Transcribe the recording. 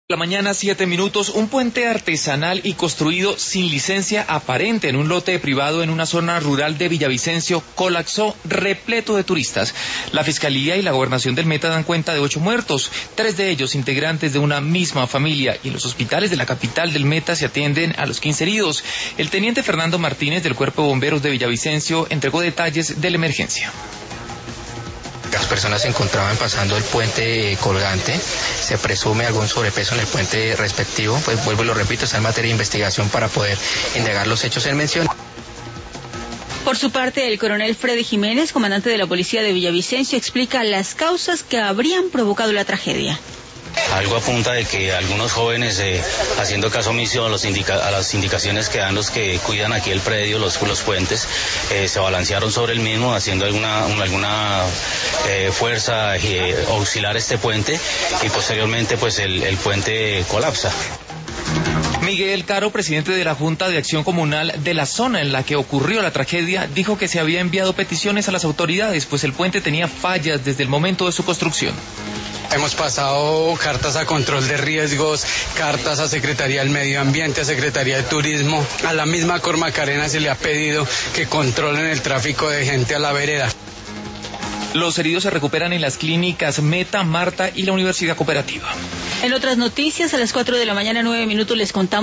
La mañana, 7 minutos, un puente artesanal y construido sin licencia aparente en un lote privado en una zona rural de Villavicencio colapsó repleto de turistas. La Fiscalía y la Gobernación del Meta dan cuenta de 8 muertos, 3 de ellos integrantes de una misma familia, y en los hospitales de la capital del Meta se atienden a los 15 heridos. El teniente Fernando Martínez del Cuerpo de Bomberos de Villavicencio entregó detalles de la emergencia. Las personas se encontraban pasando el puente colgante, se presume algún sobrepeso en el puente respectivo, pues vuelvo y lo repito, está en materia de investigación para poder indagar los hechos en mención. Por su parte, el coronel Freddy Jiménez, comandante de la policía de Villavicencio, explica las causas que habrían provocado la tragedia. Algo apunta de que algunos jóvenes, haciendo caso omiso a las indicaciones que dan los que cuidan aquí el predio, los puentes, se balancearon sobre el mismo, haciendo alguna fuerza auxiliar este puente, y posteriormente pues el puente colapsa. Miguel Caro, presidente de la Junta de Acción Comunal de la zona en la que ocurrió la tragedia, dijo que se había enviado peticiones a las autoridades, pues el puente tenía fallas desde el momento de su construcción. Hemos pasado cartas a control de riesgos, cartas a Secretaría del Medio Ambiente, a Secretaría de Turismo. A la misma Cormacarena se le ha pedido que controlen el tráfico de gente a la vereda. Los heridos se recuperan en las clínicas Meta, Marta y la Universidad Cooperativa. En otras noticias, a las 4 de la mañana, 9 minutos, les contamos